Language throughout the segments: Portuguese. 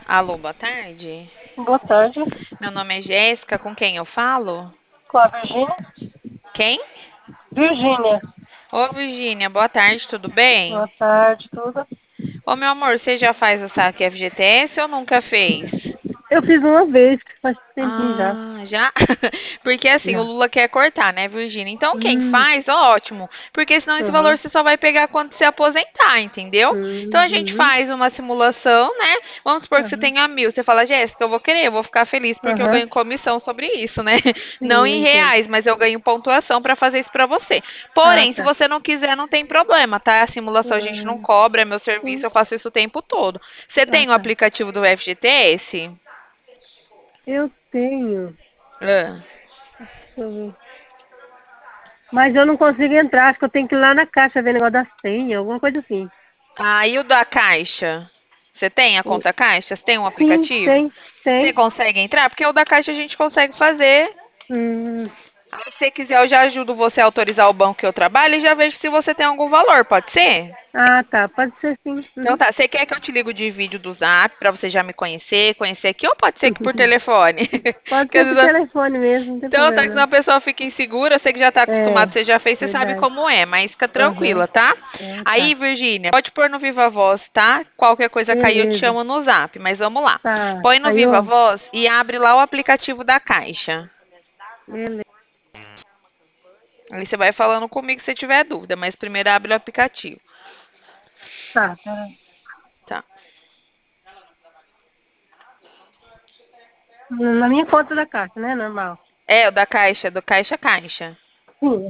Alô, boa tarde. Boa tarde. Meu nome é Jéssica, com quem eu falo? Com a Virgínia. Quem? Virgínia. Ô, Virgínia, boa tarde, tudo bem? Boa tarde, tudo. Ô, meu amor, você já faz o saque FGTS ou nunca fez? Eu fiz uma vez, que faz tempinho já. Ah, já? Porque assim, o Já. Lula quer cortar, né, Virgínia? Então, quem Hum, faz, ótimo. Porque senão esse valor aham. você só vai pegar quando se aposentar, entendeu? Então, a gente Uhum, faz uma simulação, né? Vamos supor que você aham, tenha 1.000. Você fala, Jéssica, eu vou querer, eu vou ficar feliz porque eu aham. ganho comissão sobre isso, né? Não Sim, eu em entendo. reais, mas eu ganho pontuação para fazer isso para você. Ah, Porém, se tá. você não quiser, não tem problema, tá? A simulação a gente não Ah, cobra, é meu serviço, sim. eu faço isso o tempo todo. Você Ah, tem o tá. aplicativo do FGTS? Eu tenho. Ah. Deixa eu ver. Mas eu não consigo entrar, acho que eu tenho que ir lá na caixa ver negócio da senha, alguma coisa assim. Ah, e o da Caixa? Você tem a E- conta Caixa? Você tem um Sim, aplicativo? tem, Você tem. consegue entrar? Porque o da Caixa a gente consegue fazer. Hum, Aí, se você quiser, eu já ajudo você a autorizar o banco que eu trabalho e já vejo se você tem algum valor, pode ser? ah, tá. Pode ser sim. Então Uhum. tá, você quer que eu te ligue de vídeo do Zap pra você já me conhecer, conhecer aqui, ou pode ser que por telefone? Pode Porque às ser por vezes telefone mesmo, não tem então, tá, que senão problema a pessoa fica insegura, você que já tá não. acostumado, É, você já fez, você sabe verdade. como é, mas fica Aham. tranquila, tá? Ah, Aí, tá. Virgínia, pode pôr no Viva Voz, tá? Qualquer coisa cair, eu te Beleza. chamo no Zap, mas vamos lá. Tá. Põe no Aí Viva eu. Voz e abre lá o aplicativo da Caixa. Beleza. Aí você vai falando comigo se tiver dúvida, mas primeiro abre o aplicativo, Tá, peraí. tá? Na minha conta da caixa, né? Normal. É, o da Caixa, do Caixa Caixa. Sim.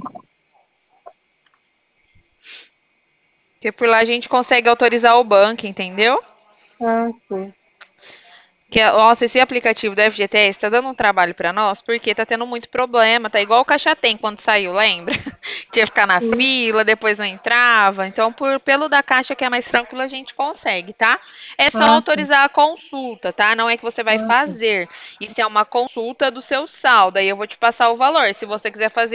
Porque por lá a gente consegue autorizar o banco, entendeu? Ah, sim. Nossa, esse aplicativo da FGTS está dando um trabalho para nós, porque tá tendo muito problema, tá igual o Caixa Tem quando saiu, lembra? Tinha que ficar na Sim. fila, depois não entrava. Então, pelo da Caixa que é mais tranquilo, a gente consegue, tá? É só Ah, sim. autorizar a consulta, tá? Não é que você vai Ah, sim. fazer. Isso é uma consulta do seu saldo. Aí eu vou te passar o valor. Se você quiser fazer